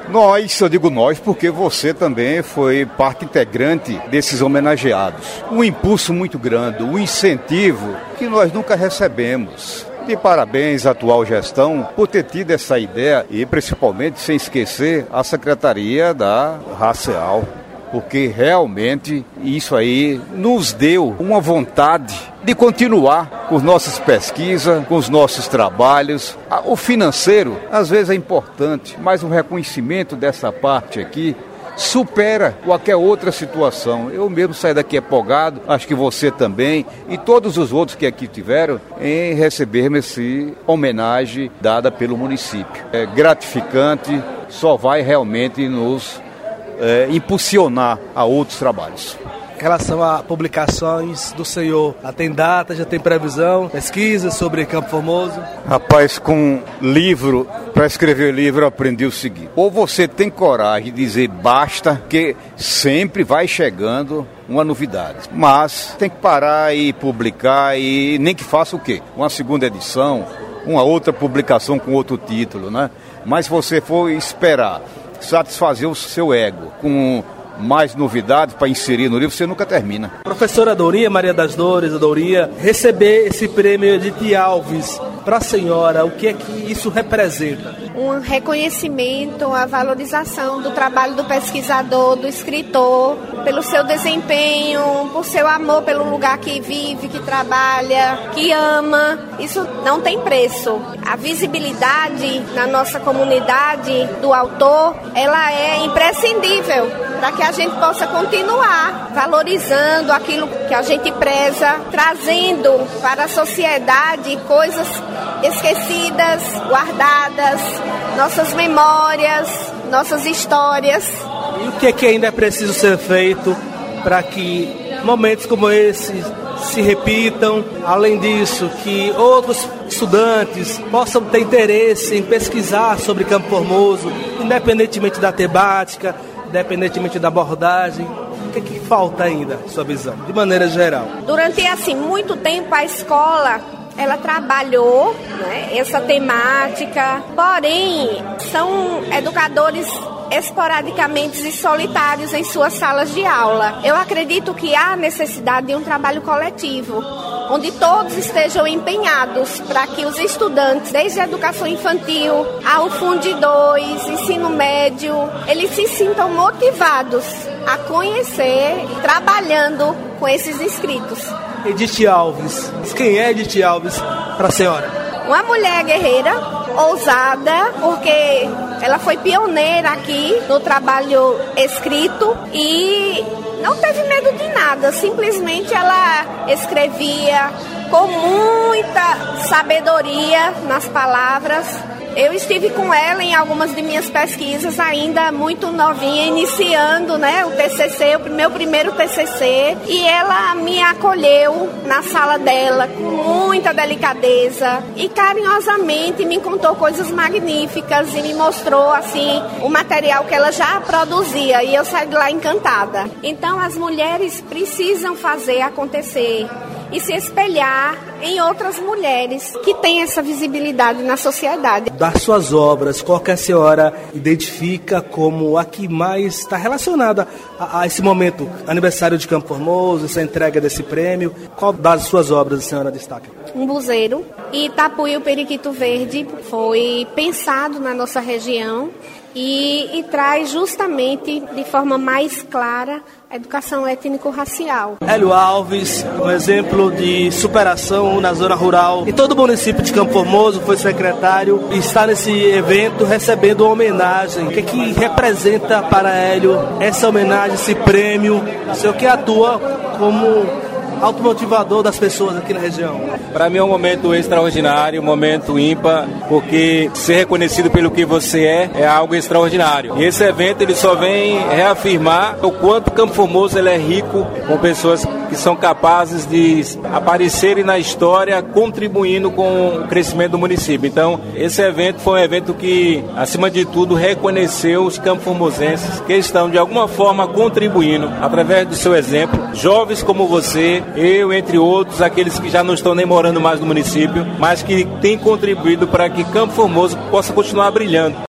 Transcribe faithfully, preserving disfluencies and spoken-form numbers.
Nós, eu digo nós, porque você também foi parte integrante desses homenageados. Um impulso muito grande, um incentivo que nós nunca recebemos. De parabéns à atual gestão por ter tido essa ideia e principalmente, sem esquecer, a Secretaria da Racial, porque realmente isso aí nos deu uma vontade de continuar com as nossas pesquisas, com os nossos trabalhos. O financeiro, às vezes, é importante, mas o reconhecimento dessa parte aqui supera qualquer outra situação. Eu mesmo saí daqui empolgado, acho que você também, e todos os outros que aqui tiveram, em receber essa homenagem dada pelo município. É gratificante, só vai realmente nos é, impulsionar a outros trabalhos. Em relação a publicações do senhor, já tem data, já tem previsão, pesquisa sobre Campo Formoso? Rapaz, com livro, para escrever livro eu aprendi o seguinte: ou você tem coragem de dizer basta, que sempre vai chegando uma novidade, mas tem que parar e publicar, e nem que faça o quê? Uma segunda edição, uma outra publicação com outro título, né? Mas se você for esperar satisfazer o seu ego com mais novidades para inserir no livro, você nunca termina. Professora Dourinha, Maria das Dores, a Dourinha, receber esse prêmio Edith Alves para a senhora, o que é que isso representa? Um reconhecimento, a valorização do trabalho do pesquisador, do escritor, pelo seu desempenho, por seu amor pelo lugar que vive, que trabalha, que ama. Isso não tem preço. A visibilidade na nossa comunidade do autor, ela é imprescindível para que a gente possa continuar valorizando aquilo que a gente preza, trazendo para a sociedade coisas esquecidas, guardadas, nossas memórias, nossas histórias. E o que é que ainda é preciso ser feito para que momentos como esse se repitam? Além disso, que outros estudantes possam ter interesse em pesquisar sobre Campo Formoso, independentemente da temática, independentemente da abordagem. O que é que falta ainda, sua visão, de maneira geral? Durante, assim, muito tempo a escola, ela trabalhou, né, essa temática, porém, são educadores esporadicamente e solitários em suas salas de aula. Eu acredito que há necessidade de um trabalho coletivo, onde todos estejam empenhados para que os estudantes, desde a educação infantil ao Fundo dois, ensino médio, eles se sintam motivados a conhecer, trabalhando com esses inscritos. Edith Alves, quem é Edith Alves para a senhora? Uma mulher guerreira, ousada, porque ela foi pioneira aqui no trabalho escrito e não teve medo de nada, simplesmente ela escrevia com muita sabedoria nas palavras. Eu estive com ela em algumas de minhas pesquisas, ainda muito novinha, iniciando, né, o T C C, o meu primeiro T C C, e ela me acolheu na sala dela com muita delicadeza e carinhosamente me contou coisas magníficas e me mostrou, assim, o material que ela já produzia, e eu saí de lá encantada. Então, as mulheres precisam fazer acontecer e se espelhar em outras mulheres que têm essa visibilidade na sociedade. Das suas obras, qual que a senhora identifica como a que mais está relacionada a, a esse momento, aniversário de Campo Formoso, essa entrega desse prêmio? Qual das suas obras a senhora destaca? Um buzeiro e Tapuí o Periquito Verde foi pensado na nossa região e, e traz justamente de forma mais clara a educação étnico-racial. Hélio Alves, um exemplo de superação na zona rural. E todo o município de Campo Formoso foi secretário e está nesse evento recebendo uma homenagem. O que é que representa para Hélio essa homenagem, esse prêmio, o senhor que atua como automotivador das pessoas aqui na região? Para mim é um momento extraordinário, um momento ímpar, porque ser reconhecido pelo que você é é algo extraordinário. E esse evento ele só vem reafirmar o quanto Campo Formoso ele é rico com pessoas que são capazes de aparecerem na história, contribuindo com o crescimento do município. Então, esse evento foi um evento que, acima de tudo, reconheceu os campo-formosenses que estão, de alguma forma, contribuindo, através do seu exemplo, jovens como você, eu, entre outros, aqueles que já não estão nem morando mais no município, mas que têm contribuído para que Campo Formoso possa continuar brilhando.